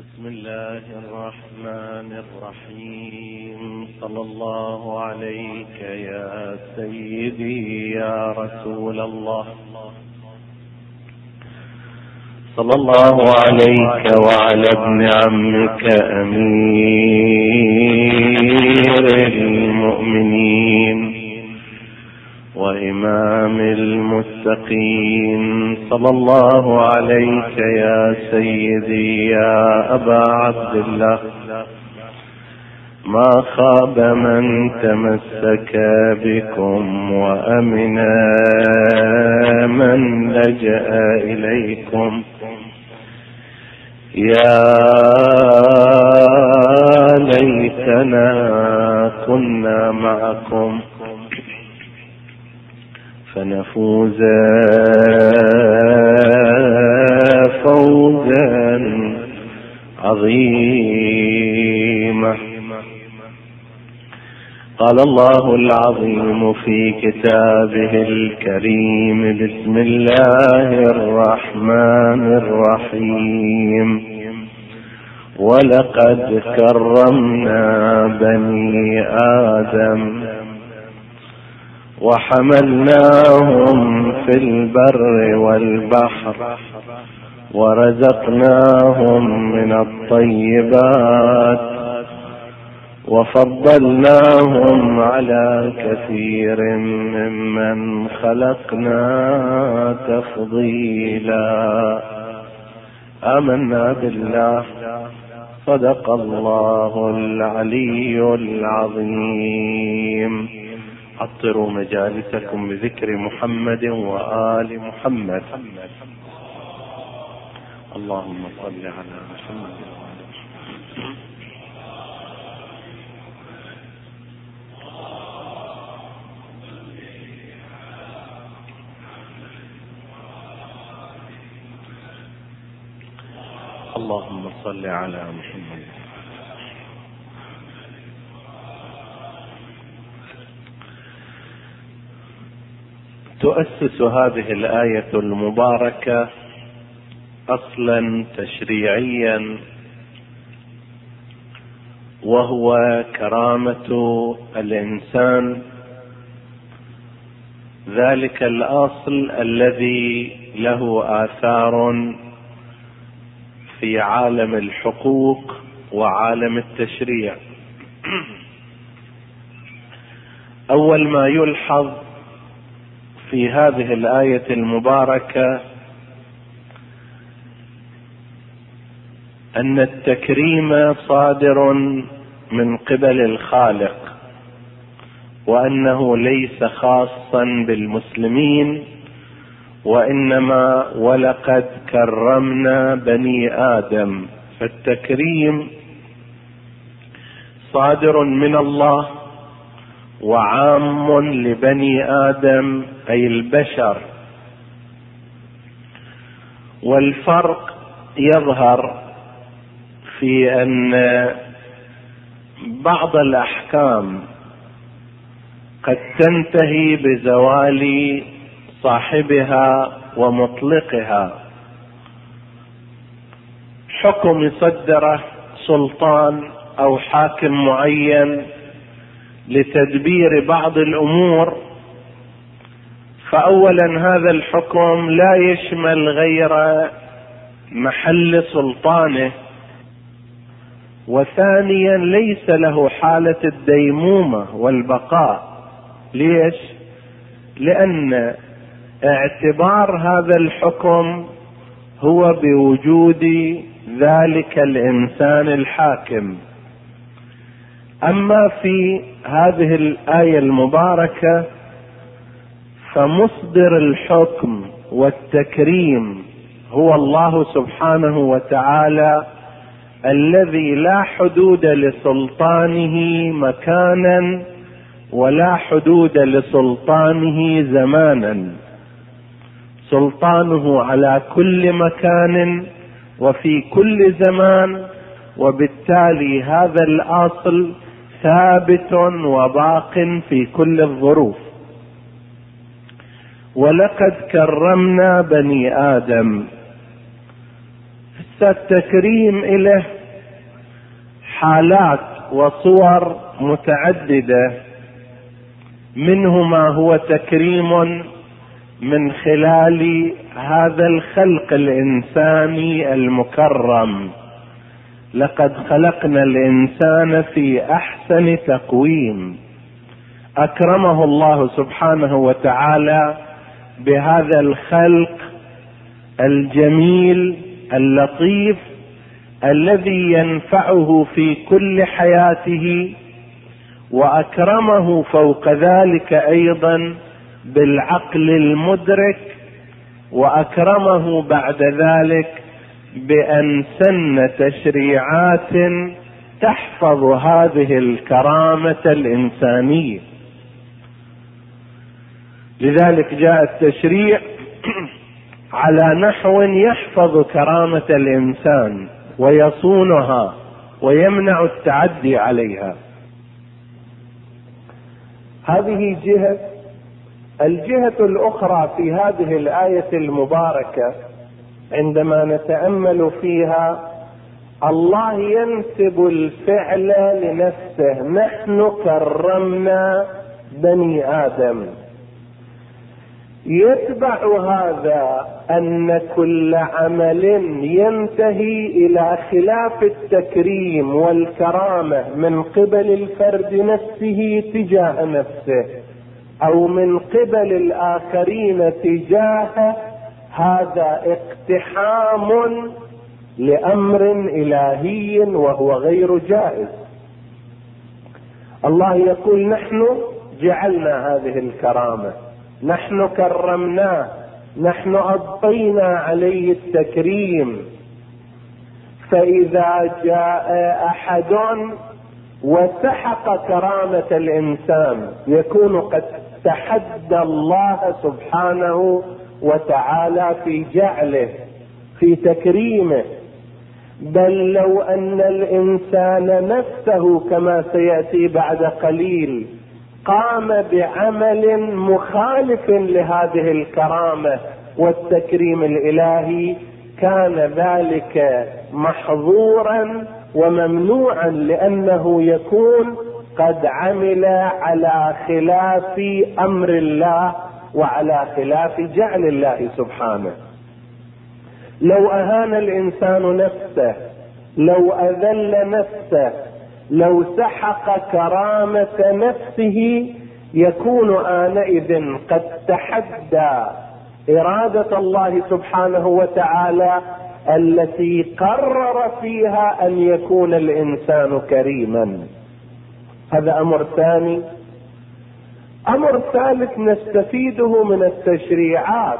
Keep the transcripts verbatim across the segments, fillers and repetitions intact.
بسم الله الرحمن الرحيم. صلى الله عليك يا سيدي يا رسول الله، صلى الله عليك وعلى ابن عمك أمير المؤمنين وإمام المتقين، صلى الله عليك يا سيدي يا أبا عبد الله. ما خاب من تمسك بكم وأمن من لجأ إليكم. يا ليتنا كنا معكم فنفوز فوزا عظيما. قال الله العظيم في كتابه الكريم: بسم الله الرحمن الرحيم. ولقد كرمنا بني آدم وحملناهم في البر والبحر ورزقناهم من الطيبات وفضلناهم على كثير ممن خلقنا تفضيلا. آمنا بالله، صدق الله العلي العظيم. عطروا مجالسكم بذكر محمد وآل محمد. اللهم صل على محمد وآل محمد. اللهم صل على محمد. تؤسس هذه الآية المباركة أصلا تشريعيا، وهو كرامة الإنسان، ذلك الأصل الذي له آثار في عالم الحقوق وعالم التشريع. أول ما يلحظ في هذه الآية المباركة أن التكريم صادر من قبل الخالق، وأنه ليس خاصا بالمسلمين، وإنما ولقد كرمنا بني آدم. فالتكريم صادر من الله وعام لبني آدم أي البشر. والفرق يظهر في أن بعض الأحكام قد تنتهي بزوال صاحبها ومطلقها. حكم يصدره سلطان أو حاكم معين لتدبير بعض الأمور، فأولا هذا الحكم لا يشمل غير محل سلطانه، وثانيا ليس له حالة الديمومة والبقاء. ليش؟ لأن اعتبار هذا الحكم هو بوجود ذلك الإنسان الحاكم. أما في هذه الآية المباركة فمصدر الحكم والتكريم هو الله سبحانه وتعالى، الذي لا حدود لسلطانه مكانا ولا حدود لسلطانه زمانا. سلطانه على كل مكان وفي كل زمان، وبالتالي هذا الأصل ثابت وباق في كل الظروف. ولقد كرمنا بني آدم. التكريم إله حالات وصور متعددة، منه ما هو تكريم من خلال هذا الخلق الإنساني المكرم. لقد خلقنا الإنسان في أحسن تقويم. أكرمه الله سبحانه وتعالى بهذا الخلق الجميل اللطيف الذي ينفعه في كل حياته، وأكرمه فوق ذلك أيضا بالعقل المدرك، وأكرمه بعد ذلك بأن سن تشريعات تحفظ هذه الكرامة الإنسانية. لذلك جاء التشريع على نحو يحفظ كرامة الإنسان ويصونها ويمنع التعدي عليها. هذه جهة. الجهة الأخرى في هذه الآية المباركة عندما نتأمل فيها، الله ينسب الفعل لنفسه: نحن كرمنا بني آدم. يتبع هذا أن كل عمل ينتهي إلى خلاف التكريم والكرامة من قبل الفرد نفسه تجاه نفسه أو من قبل الآخرين تجاهه، هذا اقتحام لأمر إلهي وهو غير جائز. الله يقول: نحن جعلنا هذه الكرامة، نحن كرمناه، نحن أبقينا عليه التكريم. فإذا جاء أحد وسحق كرامة الإنسان يكون قد تحدى الله سبحانه وتعالى في جعله، في تكريمه. بل لو أن الإنسان نفسه كما سيأتي بعد قليل قام بعمل مخالف لهذه الكرامة والتكريم الإلهي، كان ذلك محظورا وممنوعا، لأنه يكون قد عمل على خلاف أمر الله وعلى خلاف جعل الله سبحانه. لو أهان الإنسان نفسه، لو أذل نفسه، لو سحق كرامة نفسه، يكون آنئذ قد تحدى إرادة الله سبحانه وتعالى التي قرر فيها أن يكون الإنسان كريما. هذا أمر ثاني. أمر ثالث نستفيده من التشريعات،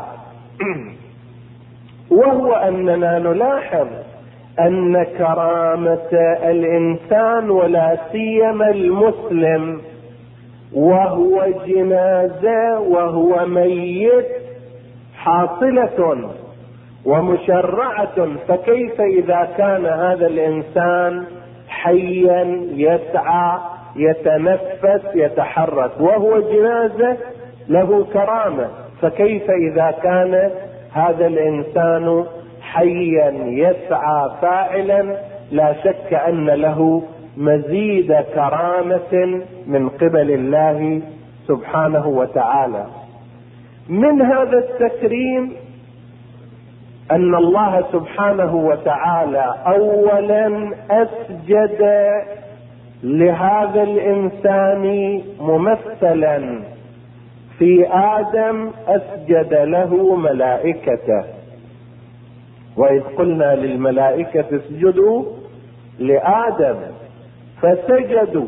وهو أننا نلاحظ أن كرامة الإنسان ولا سيما المسلم وهو جنازة وهو ميت حاصلة ومشرعة، فكيف إذا كان هذا الإنسان حيا يسعى يتنفس يتحرك وهو جنازة له كرامة، فكيف إذا كان هذا الإنسان حيا يسعى فاعلا؟ لا شك أن له مزيد كرامة من قبل الله سبحانه وتعالى. من هذا التكريم أن الله سبحانه وتعالى أولا أسجد لهذا الإنسان ممثلا في آدم، أسجد له ملائكته. وإذ قلنا للملائكة اسجدوا لآدم فسجدوا.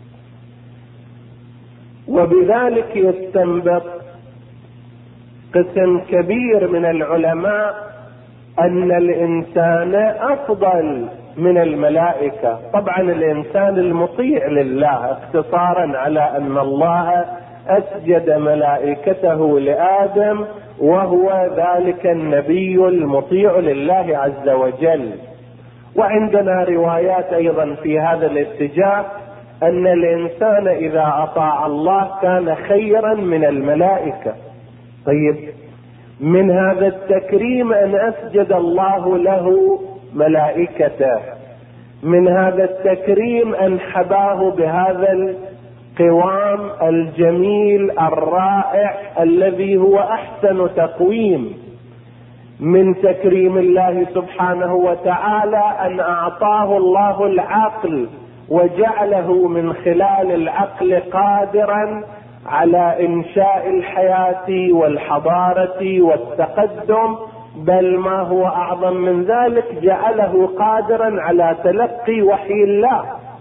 وبذلك يستنبط قسم كبير من العلماء أن الإنسان أفضل من الملائكة. طبعا الإنسان المطيع لله، اختصارا على أن الله أسجد ملائكته لآدم وهو ذلك النبي المطيع لله عز وجل. وعندنا روايات أيضا في هذا الاتجاه أن الإنسان إذا أطاع الله كان خيرا من الملائكة. طيب، من هذا التكريم أن أسجد الله له ملائكته، من هذا التكريم أن حباه بهذا القوام الجميل الرائع الذي هو أحسن تقويم. من تكريم الله سبحانه وتعالى أن أعطاه الله العقل وجعله من خلال العقل قادرا على إنشاء الحياة والحضارة والتقدم، بل ما هو أعظم من ذلك جعله قادرا على تلقي وحي الله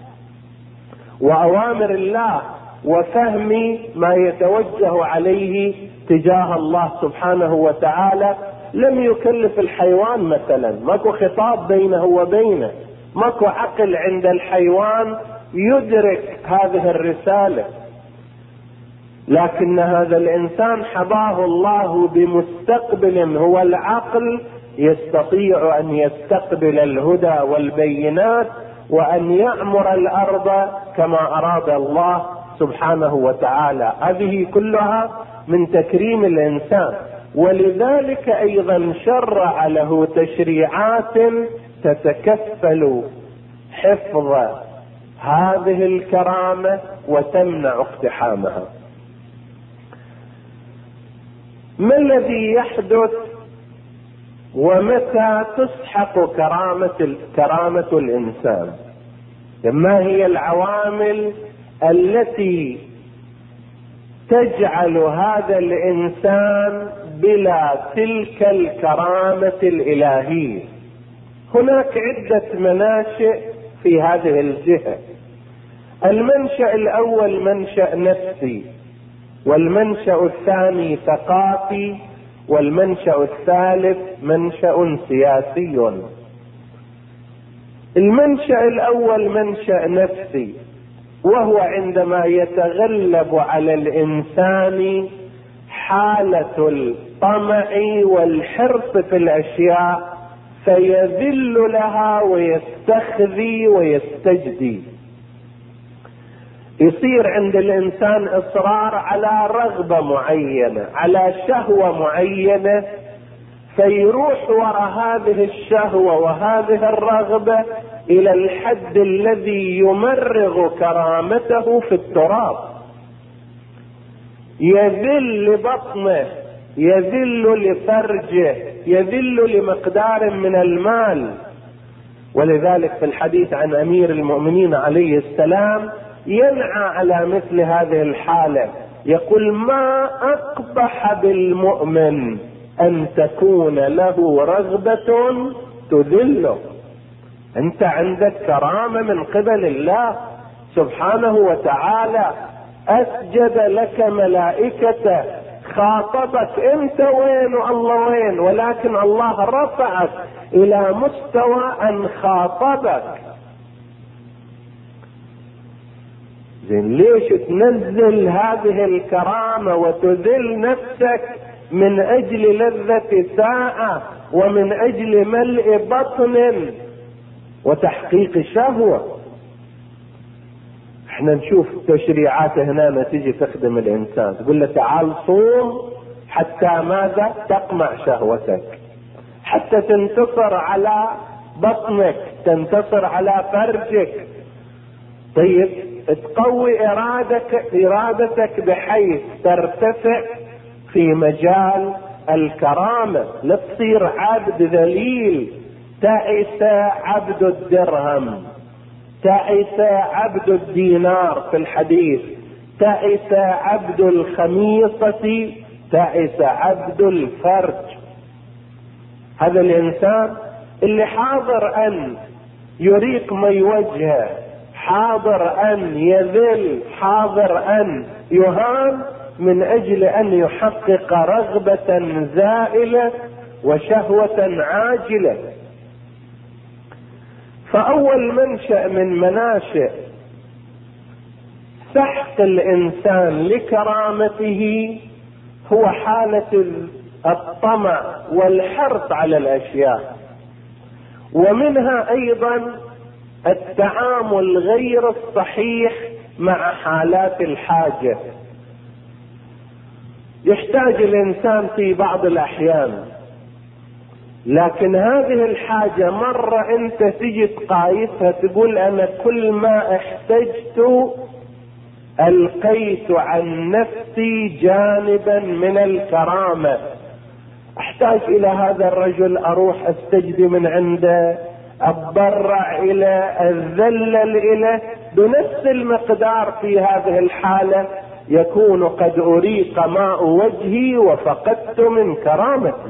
وأوامر الله وفهم ما يتوجه عليه تجاه الله سبحانه وتعالى. لم يكلف الحيوان مثلا، ماكو خطاب بينه وبينه، ماكو عقل عند الحيوان يدرك هذه الرسالة، لكن هذا الإنسان حباه الله بمستقبل هو العقل يستطيع أن يستقبل الهدى والبينات وأن يعمر الأرض كما أراد الله سبحانه وتعالى. هذه كلها من تكريم الإنسان، ولذلك أيضا شرع له تشريعات تتكفل حفظ هذه الكرامة وتمنع اقتحامها. ما الذي يحدث ومتى تسحق كرامة كرامة الإنسان؟ ما هي العوامل التي تجعل هذا الإنسان بلا تلك الكرامة الإلهية؟ هناك عدة مناشئ في هذه الجهة. المنشأ الأول منشأ نفسي، والمنشأ الثاني ثقافي، والمنشأ الثالث منشأ سياسي. المنشأ الأول منشأ نفسي، وهو عندما يتغلب على الإنسان حالة الطمع والحرص في الأشياء فيذل لها ويستخذي ويستجدي. يصير عند الإنسان إصرار على رغبة معينة، على شهوة معينة، فيروح وراء هذه الشهوة وهذه الرغبة إلى الحد الذي يمرغ كرامته في التراب، يذل لبطنه، يذل لفرجه، يذل لمقدار من المال. ولذلك في الحديث عن أمير المؤمنين عليه السلام ينعى على مثل هذه الحالة، يقول: ما أقبح بالمؤمن أن تكون له رغبة تذله. أنت عندك كرامة من قبل الله سبحانه وتعالى، أسجد لك ملائكته، خاطبك، أنت وين والله وين، ولكن الله رفعك إلى مستوى أن خاطبك. زين، ليش تنزل هذه الكرامة وتذل نفسك من أجل لذة ساعة ومن أجل ملء بطن وتحقيق شهوة؟ احنا نشوف تشريعات هنا تيجي تخدم الإنسان، تقول له تعال صوم حتى ماذا؟ تقمع شهوتك، حتى تنتصر على بطنك، تنتصر على فرجك. طيب، تقوي إرادتك, إرادتك بحيث ترتفع في مجال الكرامة، لا تصير عبد ذليل. تعس عبد الدرهم، تعس عبد الدينار في الحديث، تعس عبد الخميصة، تعس عبد الفرج. هذا الإنسان اللي حاضر أن يريق مي وجهه، حاضر أن يذل، حاضر أن يهان من أجل أن يحقق رغبة زائلة وشهوة عاجلة. فأول منشأ من مناشئ سحق الإنسان لكرامته هو حالة الطمع والحرص على الأشياء، ومنها أيضا التعامل غير الصحيح مع حالات الحاجة. يحتاج الإنسان في بعض الأحيان لكن هذه الحاجة مرة انت تجي تقايسها تقول انا كل ما احتجت القيت عن نفسي جانبا من الكرامة، احتاج الى هذا الرجل اروح استجدي من عنده، اتضرع الى الذلل اليه، بنفس المقدار في هذه الحالة يكون قد اريق ماء وجهي وفقدت من كرامتي.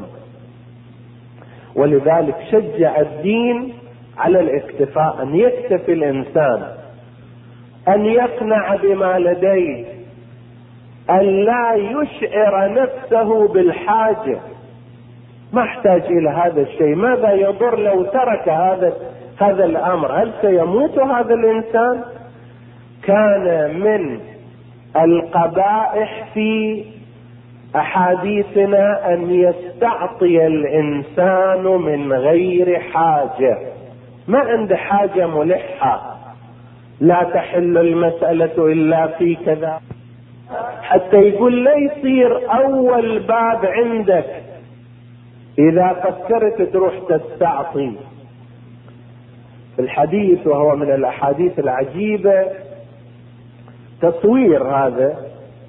ولذلك شجع الدين على الاكتفاء، ان يكتفي الانسان، ان يقنع بما لديه، ان لا يشعر نفسه بالحاجة، ما احتاج الى هذا الشيء. ماذا يضر لو ترك هذا هذا الامر؟ هل سيموت هذا الانسان؟ كان من القبائح في احاديثنا ان يستعطي الانسان من غير حاجة، ما عنده حاجة ملحة، لا تحل المسألة الا في كذا، حتى يقول لا يصير اول باب عندك اذا فكرت تروح تستعطي. في الحديث، وهو من الاحاديث العجيبة تصوير هذا،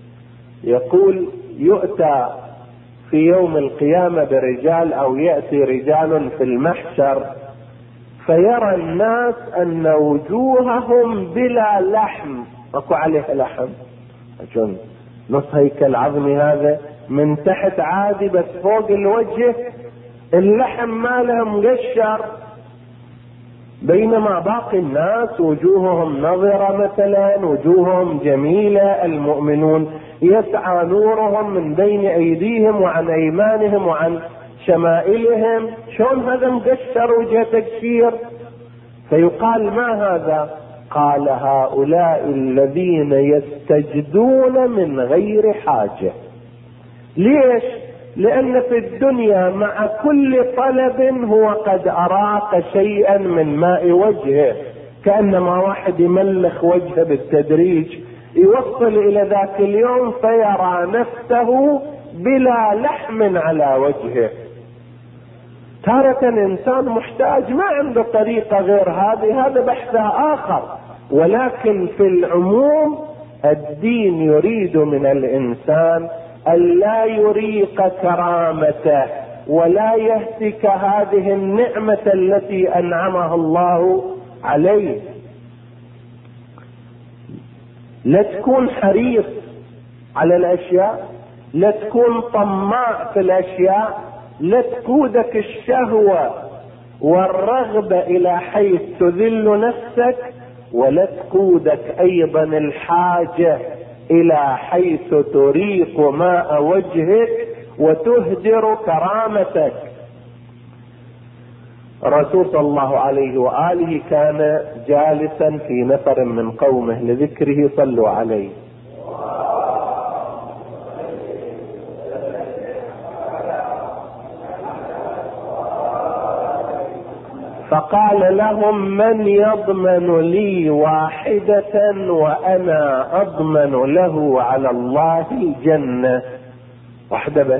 يقول يؤتى في يوم القيامة برجال، او يأتي رجال في المحشر فيرى الناس ان وجوههم بلا لحم، اكو عليه لحم، عشان نص هيكل عظمي هذا من تحت عادي، بس فوق الوجه اللحم ما له مقشر، بينما باقي الناس وجوههم نظرة مثلا، وجوههم جميلة، المؤمنون يسعى نورهم من بين ايديهم وعن ايمانهم وعن شمائلهم، شلون هذا مقشر وجه تقشير؟ فيقال ما هذا؟ قال هؤلاء الذين يستجدون من غير حاجة. ليش؟ لأن في الدنيا مع كل طلب هو قد أراق شيئا من ماء وجهه، كأنما واحد يملخ وجهه بالتدريج، يوصل إلى ذاك اليوم فيرى نفسه بلا لحم على وجهه. تارة إنسان محتاج ما عنده طريقة غير هذه، هذا بحثها آخر، ولكن في العموم الدين يريد من الإنسان ألا يريق كرامته ولا يهتك هذه النعمة التي أنعمها الله عليه. لا تكون حريص على الأشياء، لا تكون طماع في الأشياء، لا تقودك الشهوة والرغبة إلى حيث تذل نفسك، ولا تقودك أيضا الحاجة إلى حيث تريق ماء وجهك وتهدر كرامتك. الرسول صلى الله عليه وآله كان جالسا في نفر من قومه لذكره، صلوا عليه. فقال لهم من يضمن لي واحدة وأنا أضمن له على الله الجنة؟ واحدة بس.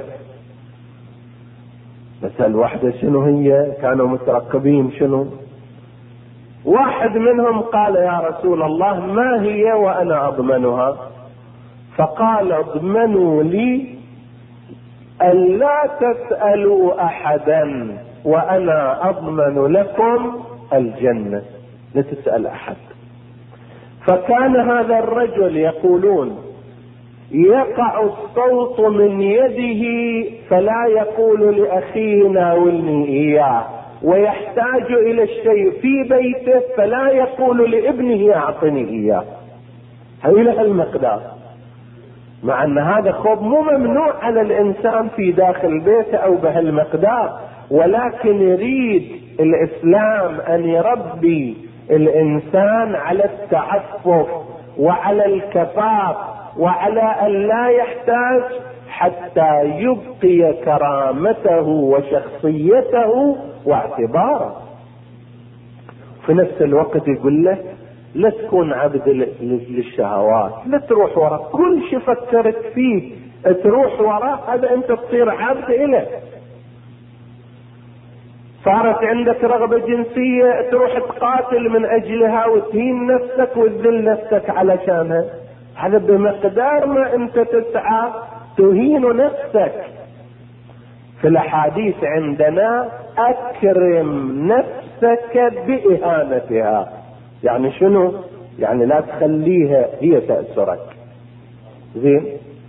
مثل واحدة شنو هي؟ كانوا مترقبين شنو؟ واحد منهم قال يا رسول الله ما هي وأنا أضمنها؟ فقال اضمنوا لي أن لا تسألوا أحدا وأنا أضمن لكم الجنة، لا تسأل أحد. فكان هذا الرجل يقولون يقع الصوت من يده فلا يقول لأخيه ناولني إياه، ويحتاج إلى الشيء في بيته فلا يقول لابنه أعطني إياه، هؤلاء المقدار، مع أن هذا خوف مو ممنوع على الإنسان في داخل بيته أو بهالمقدار، ولكن يريد الإسلام أن يربي الإنسان على التعفف وعلى الكفاف وعلى أن لا يحتاج، حتى يبقي كرامته وشخصيته واعتباره. في نفس الوقت يقول له لا تكون عبد للشهوات، لا تروح وراء كل شيء فكرت فيه تروح وراء، هذا انت تصير عبد إله. صارت عندك رغبة جنسية تروح تقاتل من اجلها وتهين نفسك وتذل نفسك علشانها. هذا بمقدار ما انت تسعى تهين نفسك. في الاحاديث عندنا اكرم نفسك باهانتها. يعني شنو؟ يعني لا تخليها هي تأثرك. زين.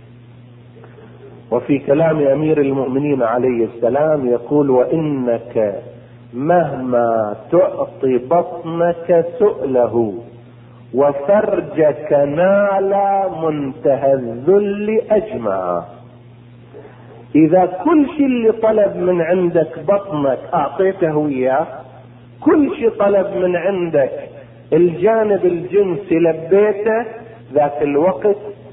وفي كلام امير المؤمنين عليه السلام يقول: وانك مهما تعطي بطنك سؤله وفرجك نال منتهى الذل اجمع. اذا كل شيء اللي طلب من عندك بطنك اعطيته اياه، كل شيء طلب من عندك الجانب الجنسي لبيته، ذاك الوقت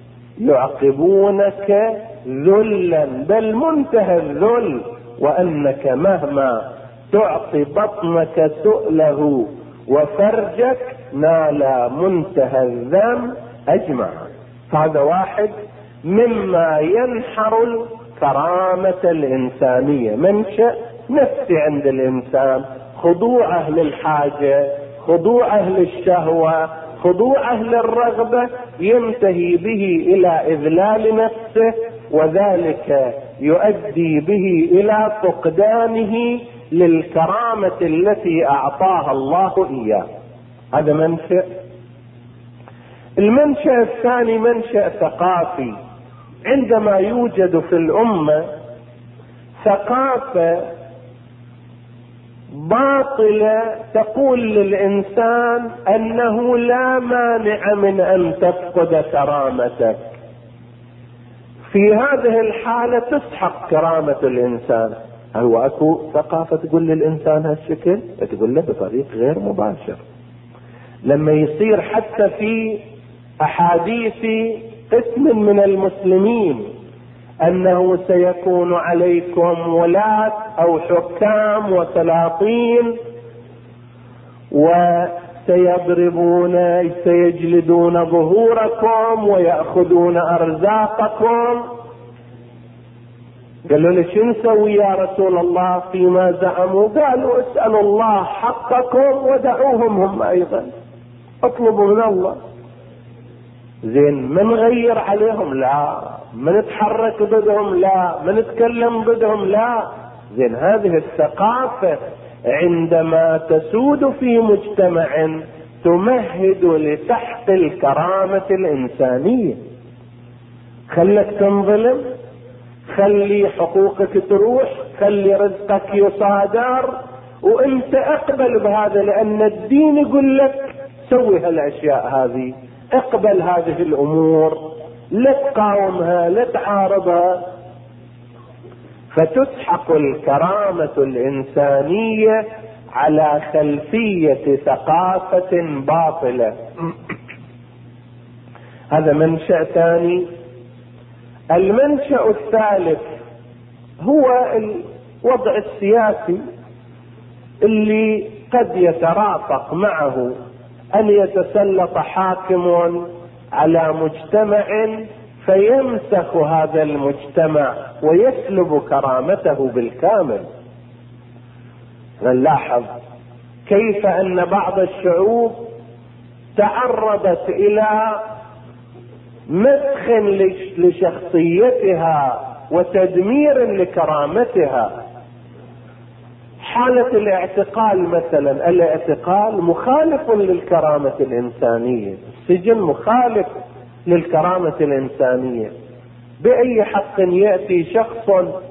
يعقبونك ذلا بل منتهى الذل. وانك مهما تعطي بطنك سؤله وفرجك نال منتهى الذم اجمع. هذا واحد مما ينحر الكرامة الانسانية، منشأ نفسي عند الانسان، خضوعه للحاجة، خضوعه للشهوة، خضوعه للرغبة، ينتهي به الى اذلال نفسه، وذلك يؤدي به الى فقدانه للكرامة التي اعطاها الله اياه. هذا منشأ. المنشأ الثاني منشأ ثقافي. عندما يوجد في الامة ثقافة باطلة تقول للانسان انه لا مانع من ان تفقد كرامتك، في هذه الحالة تسحق كرامة الانسان. هو اكو ثقافة تقول للانسان هالشكل؟ تقول له بطريق غير مباشر. لما يصير حتى في احاديث قسم من المسلمين انه سيكون عليكم ولاة او حكام وسلاطين وسيضربون سيجلدون ظهوركم ويأخذون ارزاقكم، قالوا له شو نسوي يا رسول الله فيما زعموا؟ قالوا اسألوا الله حقكم ودعوهم هم ايضا، اطلبوا من الله. زين، ما نغير عليهم؟ لا. ما نتحرك ضدهم؟ لا. ما نتكلم ضدهم؟ لا. زين، هذه الثقافة عندما تسود في مجتمع تمهد لسحق الكرامة الإنسانية. خلك تنظلم، خلي حقوقك تروح، خلي رزقك يصادر، وانت اقبل بهذا، لان الدين يقول لك سوي هالاشياء هذه، اقبل هذه الامور، لا تقاومها لا تعارضها. فتسحق الكرامة الانسانية على خلفية ثقافة باطلة. هذا منشأ ثاني. المنشأ الثالث هو الوضع السياسي اللي قد يترافق معه ان يتسلط حاكم على مجتمع فيمسخ هذا المجتمع ويسلب كرامته بالكامل. نلاحظ كيف ان بعض الشعوب تعرضت الى مسخ لشخصيتها وتدمير لكرامتها. حالة الاعتقال مثلا، الاعتقال مخالف للكرامة الإنسانية، السجن مخالف للكرامة الإنسانية. بأي حق يأتي شخص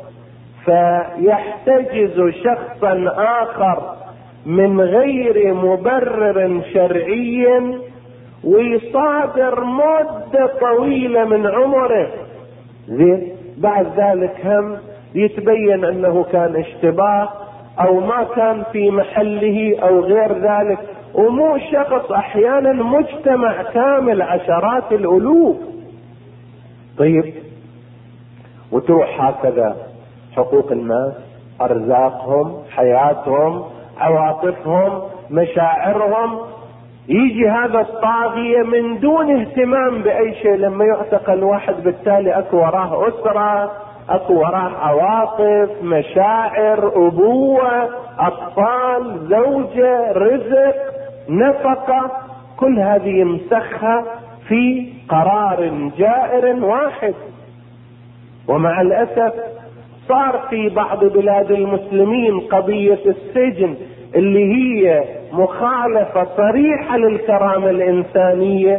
فيحتجز شخصا آخر من غير مبرر شرعي ويصادر مدة طويلة من عمره، زين، بعد ذلك هم يتبين انه كان اشتباه او ما كان في محله او غير ذلك، ومو شخص، احيانا مجتمع كامل عشرات الالوف. طيب، وتروح هكذا حقوق الناس، ارزاقهم، حياتهم، عواطفهم، مشاعرهم. يجي هذا الطاغية من دون اهتمام باي شيء. لما يعتقل واحد بالتالي اكو وراه اسرة، اكو وراه عواطف، مشاعر، ابوة، اطفال، زوجة، رزق، نفقة، كل هذه يمسخها في قرار جائر واحد. ومع الاسف صار في بعض بلاد المسلمين قضية السجن اللي هي مخالفة صريحة للكرامة الإنسانية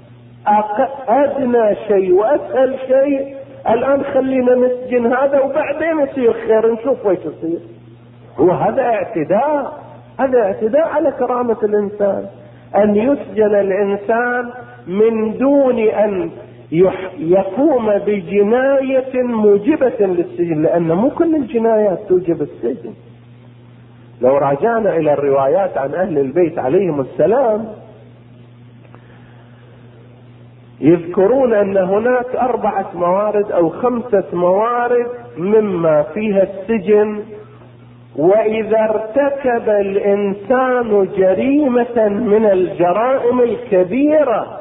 أدنى شيء وأسهل شيء. الآن خلينا نسجن هذا وبعدين يصير خير نشوف ويش يصير. وهذا اعتداء، هذا اعتداء على كرامة الإنسان، أن يسجن الإنسان من دون أن يقوم بجناية موجبة للسجن، لأن مو كل الجنايات توجب السجن. لو راجعنا إلى الروايات عن أهل البيت عليهم السلام يذكرون أن هناك أربعة موارد أو خمسة موارد مما فيها السجن، وإذا ارتكب الإنسان جريمة من الجرائم الكبيرة.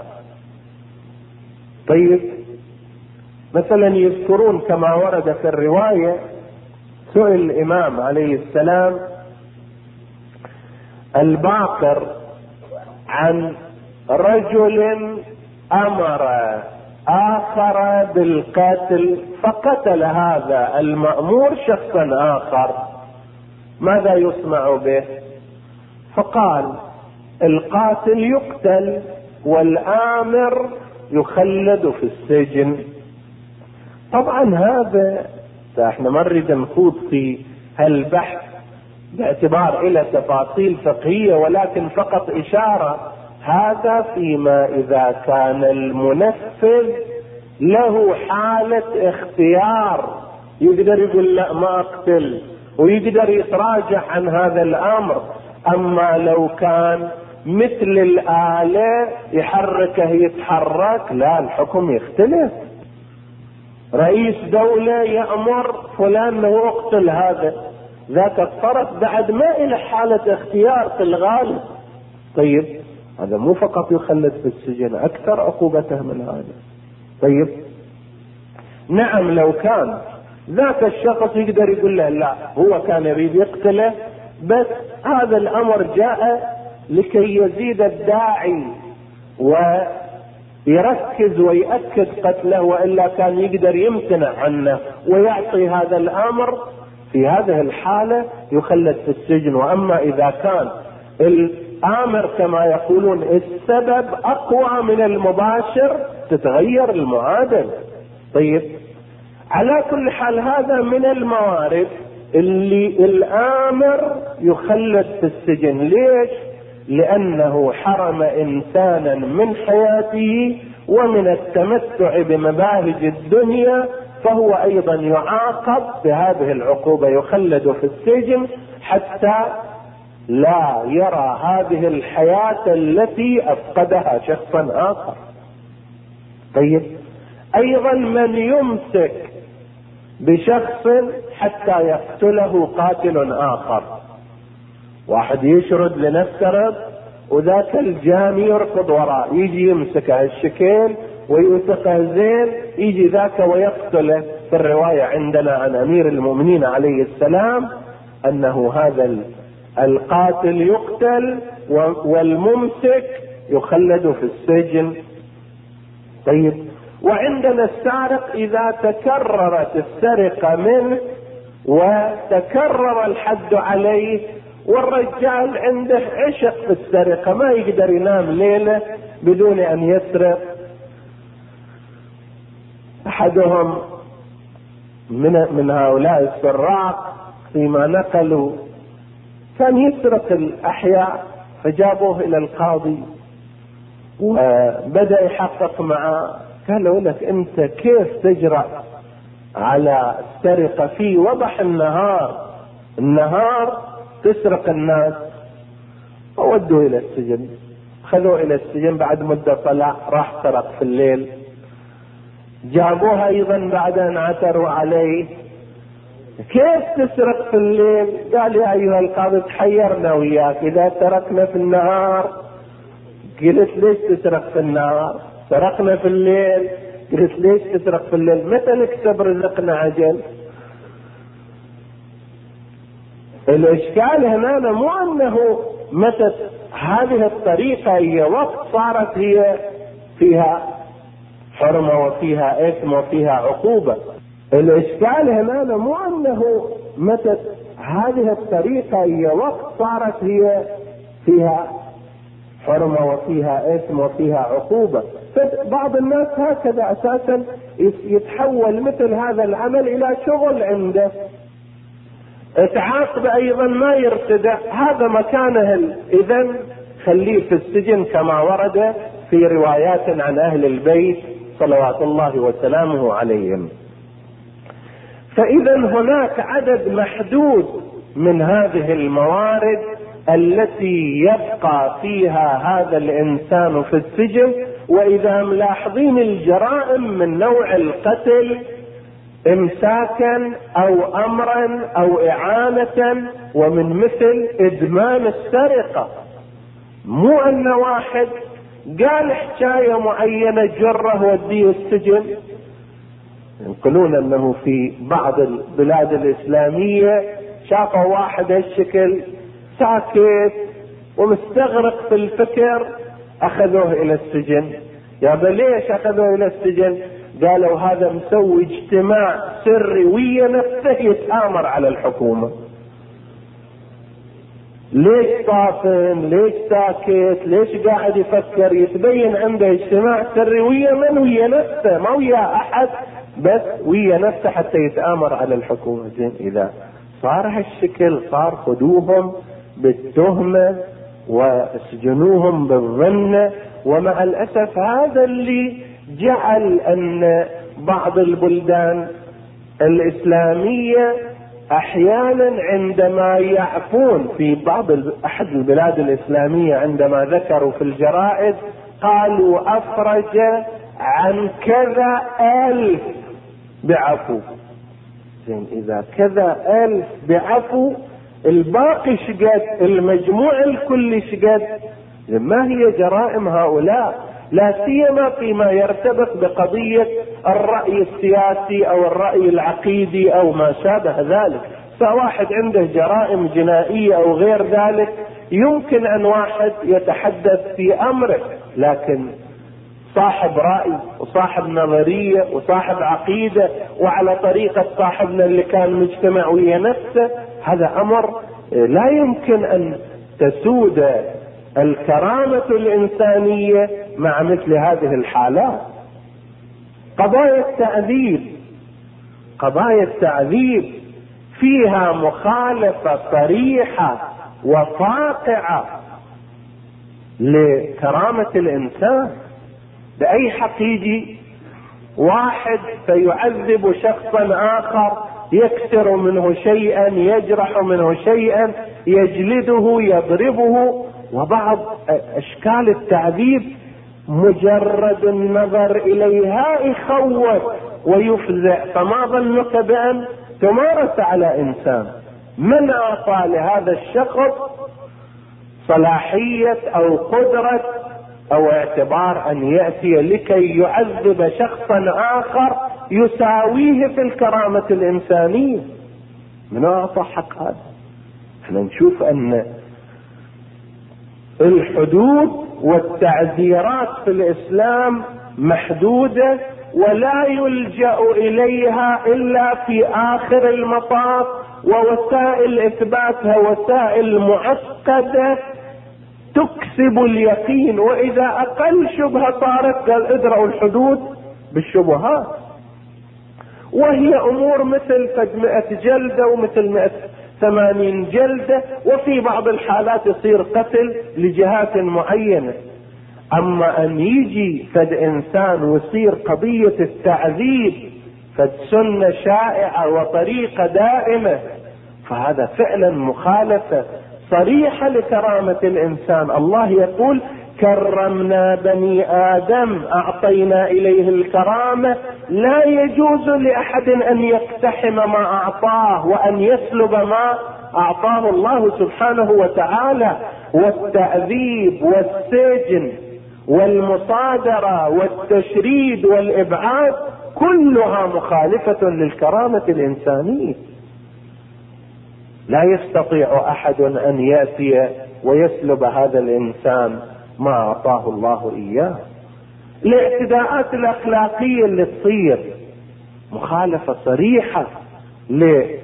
طيب مثلا يذكرون كما ورد في الرواية سئل الإمام عليه السلام الباقر عن رجل أمر آخر بالقتل فقتل هذا المأمور شخصا آخر، ماذا يصنع به؟ فقال القاتل يقتل والآمر يخلد في السجن. طبعا هذا احنا ما نريد نخوض في هالبحث باعتبار الى تفاصيل فقهية، ولكن فقط اشارة. هذا فيما اذا كان المنفذ له حالة اختيار، يقدر يقول لا ما اقتل ويقدر يتراجع عن هذا الامر. اما لو كان مثل الآلة يحركه يتحرك، لا، الحكم يختلف. رئيس دولة يأمر فلان انه اقتل هذا، ذاك الطرف بعد ما إلى حالة اختيار في الغالب. طيب هذا مو فقط يخلد في السجن، أكثر عقوبته من هذا. طيب نعم لو كان ذاك الشخص يقدر يقول له لا، هو كان يريد يقتله، بس هذا الأمر جاء لكي يزيد الداعي ويركز ويأكد قتله، وإلا كان يقدر يمتنع عنه ويعطي هذا الأمر. في هذه الحالة يخلد في السجن. وأما إذا كان الآمر كما يقولون السبب أقوى من المباشر تتغير المعادلة. طيب على كل حال هذا من الموارد اللي الآمر يخلد في السجن. ليش؟ لأنه حرم إنسانا من حياته ومن التمتع بمباهج الدنيا، فهو أيضا يعاقب بهذه العقوبة، يخلد في السجن حتى لا يرى هذه الحياة التي أفقدها شخصا آخر. طيب أيضا من يمسك بشخص حتى يقتله قاتل آخر، واحد يشرد لنفترض وذاك الجاني يركض وراء، يجي يمسكه الشكل ويوثقه زين، يجي ذاك ويقتله. في الرواية عندنا عن أمير المؤمنين عليه السلام أنه هذا القاتل يقتل والممسك يخلد في السجن. طيب وعندنا السارق إذا تكررت السرقة منه وتكرر الحد عليه، والرجال عنده عشق في السرقة، ما يقدر ينام ليلة بدون أن يسرق. أحدهم من من هؤلاء السراق فيما نقلوا كان يسرق الأحياء، فجابوه إلى القاضي وبدأ يحقق معه. قالوا لك أنت كيف تجرأ على السرقة في وضح النهار، النهار تسرق الناس؟ وودوا إلى السجن، خذوه إلى السجن. بعد مدة طلع راح سرق في الليل. جابوها أيضا بعد أن عثروا عليه، كيف تسرق في الليل؟ قال يا أيها القاضي تحيرنا وياك، إذا سرقنا في النهار قلت ليش تسرق في النهار، سرقنا في الليل قلت ليش تسرق في الليل، متى نكسب رزقنا عجل؟ الاشكال هنا مو انه متى هذه الطريقة هي وقت صارت هي فيها حرمة وفيها اثم وفيها عقوبة. الاشكال هنا مو انه متى هذه الطريقة هي وقت صارت هي فيها حرمة وفيها اثم وفيها عقوبة. بعض الناس هكذا اساسا يتحول مثل هذا العمل الى شغل عنده، تعاقب ايضا ما يرتدع، هذا مكانه. اذا خليه في السجن كما ورد في روايات عن اهل البيت صلوات الله وسلامه عليهم. فاذا هناك عدد محدود من هذه الموارد التي يبقى فيها هذا الانسان في السجن. واذا ملاحظين الجرائم من نوع القتل امساكا او امرا او اعانة، ومن مثل ادمان السرقة. مو ان واحد قال حكاية معينة جره وديه السجن. ينقلون انه في بعض البلاد الاسلامية شافوا واحد هالشكل ساكت ومستغرق في الفكر، اخذوه الى السجن. يا ليش اخذوه الى السجن؟ قالوا هذا مسوي اجتماع سري ويا نفسه يتآمر على الحكومة. ليش طافن؟ ليش ساكت؟ ليش قاعد يفكر؟ يتبين عنده اجتماع سري ويا من؟ ويا نفسه، ما ويا احد، بس ويا نفسه حتى يتآمر على الحكومة. زين اذا صار هالشكل صار خذوهم بالتهمة واسجنوهم بالظن. ومع الاسف هذا اللي جعل ان بعض البلدان الاسلامية احيانا عندما يعفون في بعض احد البلاد الاسلامية عندما ذكروا في الجرائد قالوا افرج عن كذا الف بعفو. زين اذا كذا الف بعفو، الباقي شقد؟ المجموع الكلي شقد؟ ما هي جرائم هؤلاء؟ لا سيما فيما يرتبط بقضية الرأي السياسي او الرأي العقيدي او ما شابه ذلك. فواحد عنده جرائم جنائية او غير ذلك يمكن ان واحد يتحدث في امره، لكن صاحب رأي وصاحب نظرية وصاحب عقيدة وعلى طريقة صاحبنا اللي كان مجتمع ويا نفسه، هذا امر لا يمكن ان تسود الكرامة الإنسانية مع مثل هذه الحالات. قضايا التعذيب، قضايا التعذيب فيها مخالفة صريحة وفاقعة لكرامة الإنسان. بأي حق يجي واحد فيعذب شخصا آخر، يكسر منه شيئا، يجرح منه شيئا، يجلده، يضربه. وبعض اشكال التعذيب مجرد النظر اليها يخوف ويفزع، فما ظنك بان تمارس على انسان؟ من اعطى لهذا الشخص صلاحية او قدرة او اعتبار ان يأتي لكي يعذب شخصا اخر يساويه في الكرامة الانسانية؟ من اعطى حق هذا؟ احنا نشوف ان الحدود والتعزيرات في الاسلام محدودة، ولا يلجأ اليها الا في اخر المطاف، ووسائل اثباتها وسائل معقدة تكسب اليقين. واذا اقل شبهة صارت قال ادرأوا الحدود بالشبهات، وهي امور مثل فد مئة جلدة ومثل مئة ثمانين جلدة، وفي بعض الحالات يصير قتل لجهات معينة. اما ان يجي فد انسان ويصير قضية التعذيب فد سنة شائعة وطريقة دائمة، فهذا فعلا مخالفة صريحة لكرامة الانسان. الله يقول كرمنا بني ادم، اعطينا اليه الكرامة، لا يجوز لاحد ان يقتحم ما اعطاه وان يسلب ما اعطاه الله سبحانه وتعالى. والتعذيب والسجن والمصادرة والتشريد والابعاد كلها مخالفة للكرامة الانسانية. لا يستطيع احد ان يأتي ويسلب هذا الانسان ما اعطاه الله اياه. الاعتداءات الاخلاقية اللي تصير مخالفة صريحة لكرامة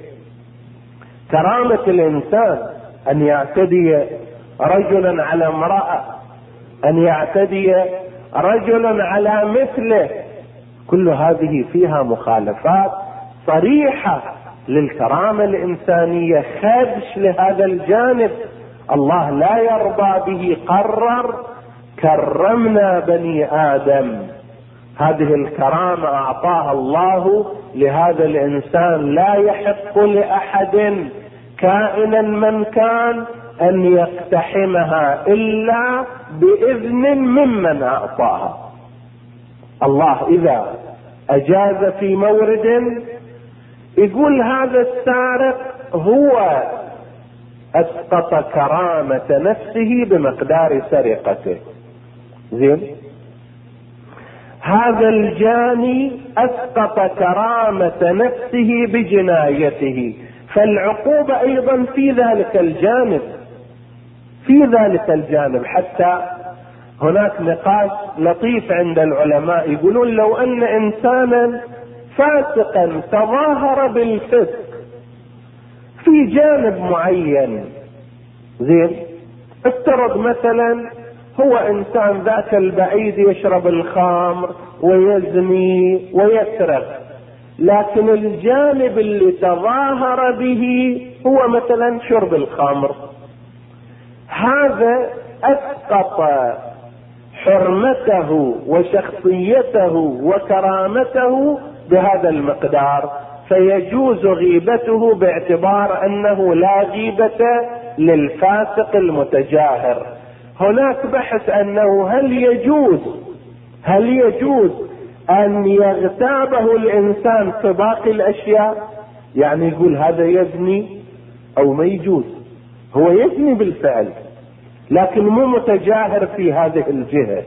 الانسان، ان يعتدي رجلا على امرأة، ان يعتدي رجلا على مثله، كل هذه فيها مخالفات صريحة للكرامة الانسانية، خدش لهذا الجانب. الله لا يرضى به. قرر كرمنا بني ادم، هذه الكرامة اعطاها الله لهذا الانسان، لا يحق لاحد كائنا من كان ان يقتحمها الا باذن ممن اعطاها. الله اذا اجاز في مورد يقول هذا السارق هو اسقط كرامة نفسه بمقدار سرقته، زين، هذا الجاني اسقط كرامة نفسه بجنايته، فالعقوبة ايضا في ذلك الجانب، في ذلك الجانب. حتى هناك نقاش لطيف عند العلماء، يقولون لو ان انسانا فاسقا تظاهر بالفسق في جانب معين، زين، افترض مثلا هو انسان ذاك البعيد يشرب الخمر ويزني ويسرق، لكن الجانب اللي تظاهر به هو مثلا شرب الخمر، هذا اسقط حرمته وشخصيته وكرامته بهذا المقدار، فيجوز غيبته باعتبار انه لا غيبة للفاسق المتجاهر. هناك بحث انه هل يجوز هل يجوز ان يغتابه الانسان في باقي الاشياء، يعني يقول هذا يزني او ما يجوز، هو يزني بالفعل لكن مو متجاهر في هذه الجهة،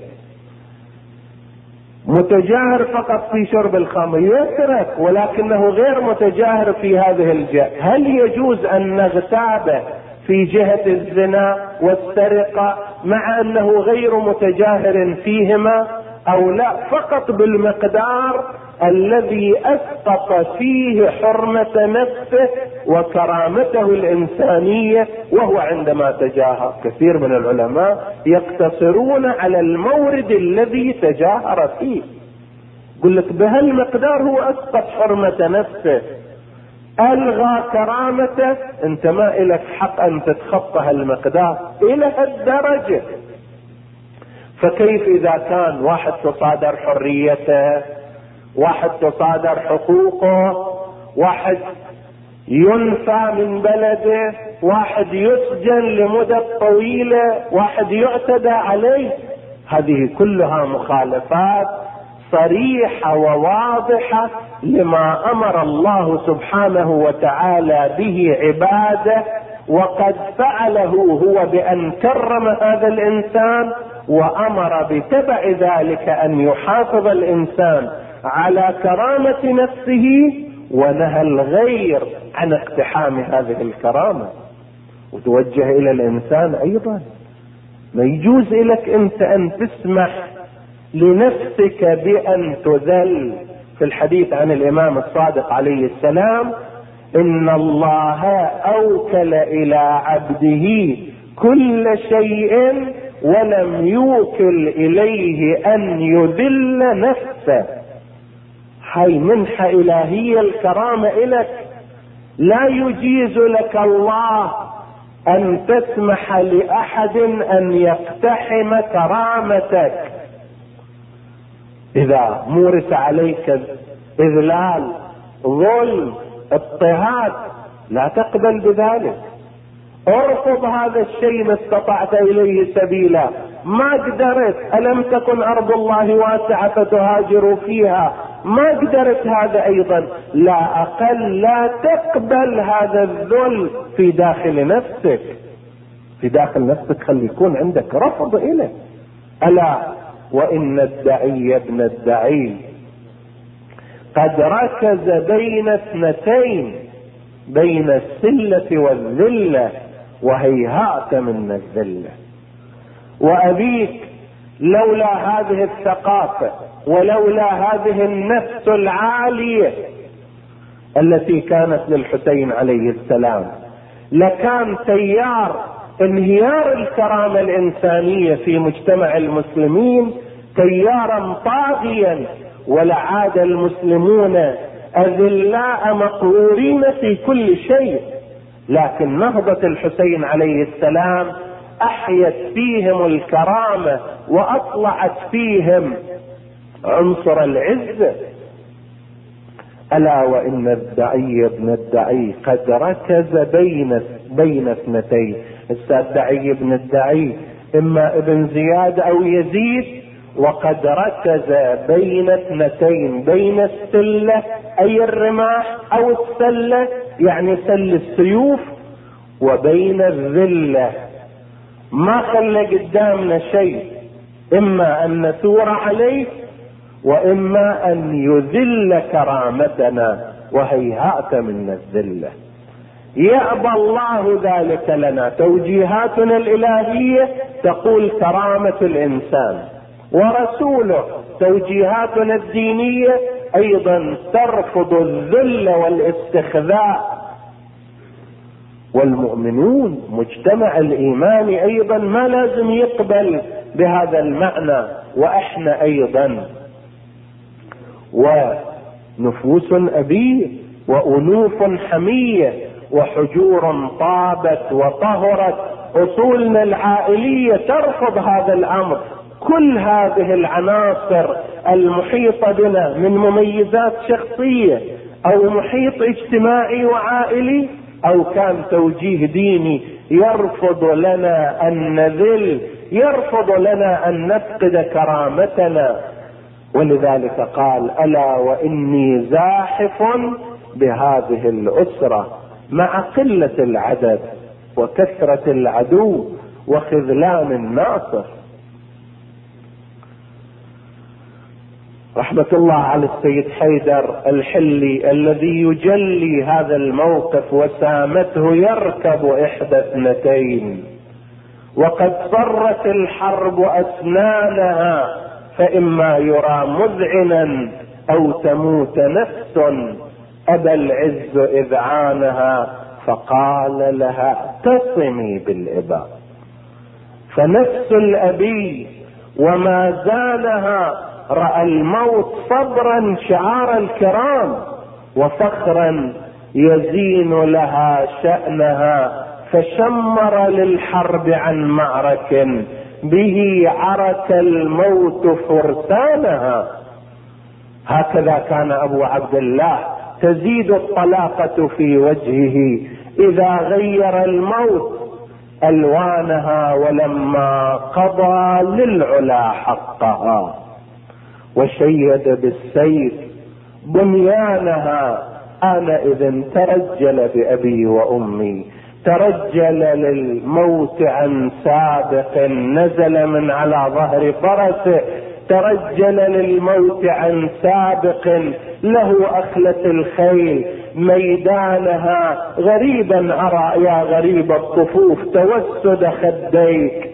متجاهر فقط في شرب الخمر، يسرق ولكنه غير متجاهر في هذه الجهة. هل يجوز ان نغتابه في جهة الزنا والسرقة مع انه غير متجاهر فيهما او لا، فقط بالمقدار الذي اسقط فيه حرمة نفسه وكرامته الانسانية وهو عندما تجاهر؟ كثير من العلماء يقتصرون على المورد الذي تجاهر فيه، يقول لك بهالمقدار هو اسقط حرمة نفسه، الغى كرامته، انت ما الك حق ان تتخطى هالمقدار الى هالدرجة. فكيف اذا كان واحد تصادر حريته، واحد تصادر حقوقه، واحد ينفى من بلده، واحد يسجن لمدة طويلة، واحد يعتدى عليه، هذه كلها مخالفات صريحة وواضحة لما امر الله سبحانه وتعالى به عباده، وقد فعله هو بان كرم هذا الانسان وامر بتبع ذلك ان يحافظ الانسان على كرامة نفسه، ونهى الغير عن اقتحام هذه الكرامة. وتوجه الى الانسان ايضا، ما يجوز لك انت ان تسمح لنفسك بان تذل. في الحديث عن الامام الصادق عليه السلام: ان الله اوكل الى عبده كل شيء ولم يوكل اليه ان يذل نفسه. هاي منحة الهية، الكرامة الك، لا يجيز لك الله ان تسمح لاحد ان يقتحم كرامتك. اذا مورس عليك اذلال، ظلم، اضطهاد، لا تقبل بذلك، ارفض هذا الشيء ما استطعت اليه سبيلا. ما قدرت، الم تكن ارض الله واسعة فتهاجروا فيها، ما قدرت هذا ايضا، لا اقل لا تقبل هذا الذل في داخل نفسك، في داخل نفسك خلي يكون عندك رفض اليه. الا وان الدعي ابن الدعي قد ركز بين اثنتين، بين السلة والذلة، وهيهات من الذلة. وأبيك لولا هذه الثقافة ولولا هذه النفس العالية التي كانت للحسين عليه السلام لكان تيار انهيار الكرامة الإنسانية في مجتمع المسلمين تيارا طاغيا، ولعاد المسلمون أذلاء مقهورين في كل شيء. لكن نهضة الحسين عليه السلام أحيت فيهم الكرامة وأطلعت فيهم عنصر العزة. ألا وإن الدعي ابن الدعي قد ركز بين بين اثنتين. الدعي ابن الدعي إما ابن زياد أو يزيد، وقد ركز بين اثنتين، بين السلة أي الرماح أو السلة يعني سل السيوف، وبين الذلة. ما خلى قدامنا شيء، إما أن نثور عليه وإما أن يذل كرامتنا، وهيهات من الذلة. يأبى الله ذلك لنا. توجيهاتنا الإلهية تقول كرامة الإنسان، ورسوله توجيهاتنا الدينية أيضا ترفض الذل والاستخذاء. والمؤمنون مجتمع الإيمان أيضا ما لازم يقبل بهذا المعنى، وإحنا أيضا. ونفوس أبيه وأنوف حمية وحجور طابت وطهرت، أصولنا العائلية ترفض هذا الأمر. كل هذه العناصر المحيطة بنا من مميزات شخصية أو محيط اجتماعي وعائلي أو كان توجيه ديني يرفض لنا أن نذل، يرفض لنا أن نفقد كرامتنا. ولذلك قال: ألا وإني زاحف بهذه الأسرة مع قلة العدد وكثرة العدو وخذلان الناصر. رحمة الله على السيد حيدر الحلي الذي يجلي هذا الموقف وسامته يركب إحدى اثنتين: وقد صرت الحرب أسنانها فإما يرى مذعنا أو تموت نفس، أبى العز إذعانها فقال لها اعتصمي بالإباء. فنفس الأبي وما زالها رأى الموت صبرا شعار الكرام وفخرا يزين لها شأنها، فشمر للحرب عن معرك به عرك الموت فرسانها. هكذا كان أبو عبد الله، تزيد الطلاقة في وجهه إذا غير الموت ألوانها، ولما قضى للعلا حقها وشيد بالسيف بنيانها، آنئذ ترجل بأبي وأمي، ترجل للموت عن سابق نزل من على ظهر فرسه، ترجل للموت عن سابق له أخلة الخيل ميدانها، غريبا أرى يا غريب الصفوف توسد خديك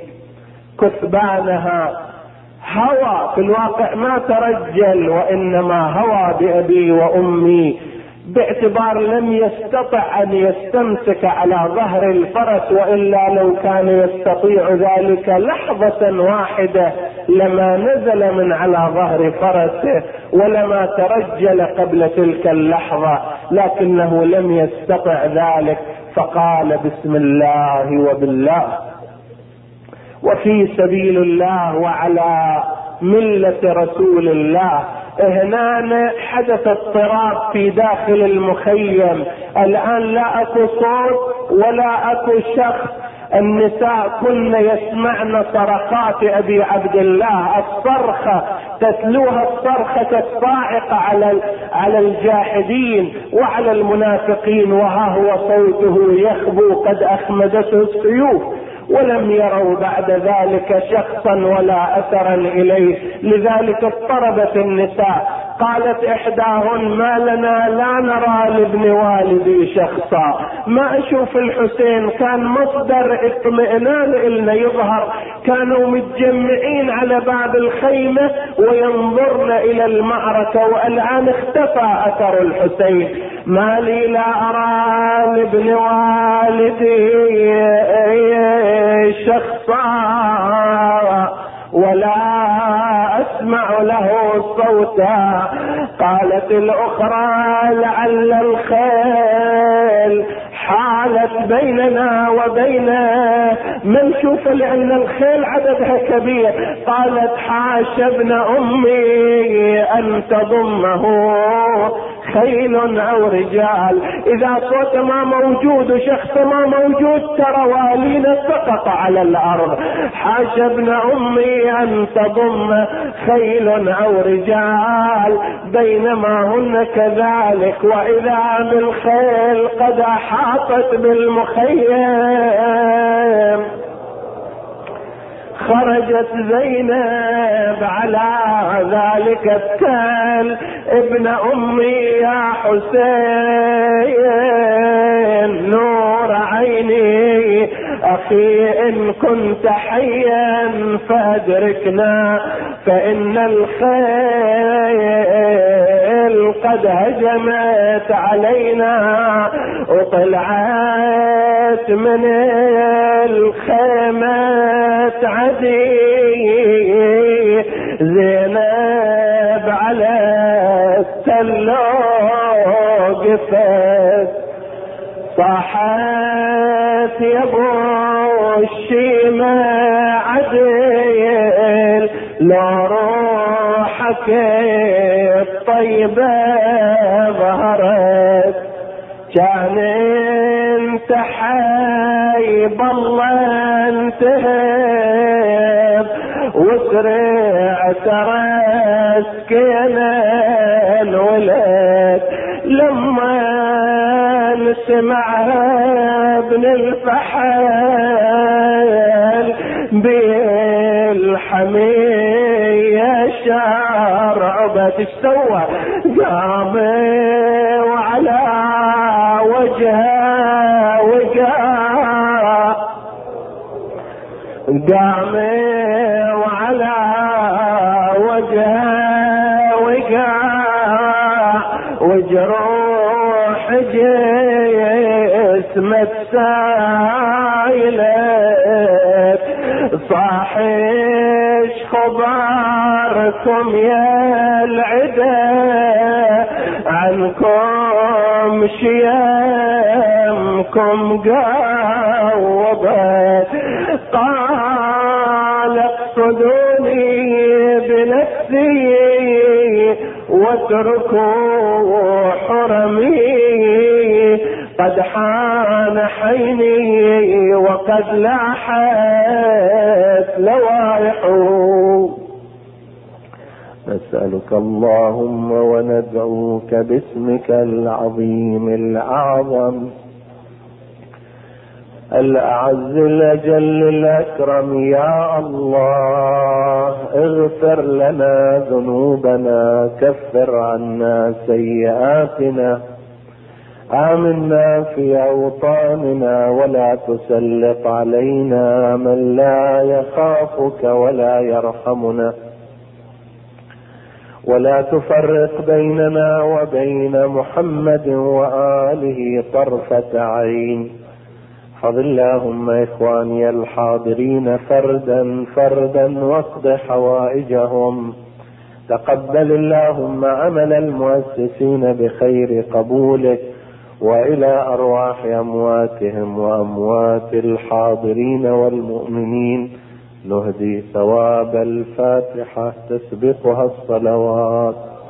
كثبانها. هوى في الواقع ما ترجل، وإنما هوى بأبي وأمي، باعتبار لم يستطع أن يستمسك على ظهر الفرس، وإلا لو كان يستطيع ذلك لحظة واحدة لما نزل من على ظهر فرسه ولما ترجل قبل تلك اللحظة، لكنه لم يستطع ذلك، فقال بسم الله وبالله وفي سبيل الله وعلى ملة رسول الله. هنا حدث اضطراب في داخل المخيم، الآن لا أكو صوت ولا أكو شخص، النساء كن يسمعن صرخات أبي عبد الله، الصرخة تتلوها الصرخة الصاعقة على على الجاحدين وعلى المنافقين، وها هو صوته يخبو قد أخمدته السيوف، ولم يروا بعد ذلك شخصا ولا أثرا إليه. لذلك اضطربت النساء، قالت إحداهن: ما لنا لا نرى لابن والدي شخصا، ما أشوف الحسين، كان مصدر اطمئنان إلنا يظهر، كانوا متجمعين على باب الخيمة وينظرن إلى المعركة، والآن اختفى أثر الحسين. ما لي لا أرى لابن والدي شخصا ولا أسمع له صوتا. قالت الأخرى: لعل الخيل حالت بيننا وبينه، ما نشوف لأن الخيل عددها كبير. قالت: حاش ابن أمي أن تضمه خيل أو رجال، إذا صوت ما موجود وشخص ما موجود ترى والينا سقط على الأرض. حاش ابن أمي أن تضم خيل أو رجال، بينما هن كذلك وإذا بالخيل قد أحاطت بالمخيم. خرجت زينب على ذلك التل: ابن أمي يا حسين نور عيني، أخي إن كنت حيا فأدركنا، فإن الخيل قد هجمت علينا وطلعت من الخيمة عدي. زينب على التل وقفت صاحت: يا ابو الشيمة عدل، لو روحك الطيبة ظهرت، كان انت حي بالله انتهب، وسرع ترسكنا الولد. لما نسمعها ابن الفحل بالحمية شرعبت، استوى قام وعلى وجهها وقع، قام وعلى وجهها وقع، وجروح جسمه سايلت. صاحش خبركم يا العدا، عنكم شيامكم قوضت. قال: اقصدوني بنفسي واتركوا حرمي، قد حان حيني وقد لاحت لوائحه. نسألك اللهم وندعوك باسمك العظيم الأعظم الأعز الأجل الأكرم، يا الله اغفر لنا ذنوبنا، كفر عنا سيئاتنا، آمنا في أوطاننا، ولا تسلط علينا من لا يخافك ولا يرحمنا، ولا تفرق بيننا وبين محمد وآله طرفة عين. احفظ اللهم إخواني الحاضرين فردا فردا واقض حوائجهم. تقبل اللهم عمل المؤسسين بخير قبولك، وإلى أرواح أمواتهم وأموات الحاضرين والمؤمنين نهدي ثواب الفاتحة تسبقها الصلوات.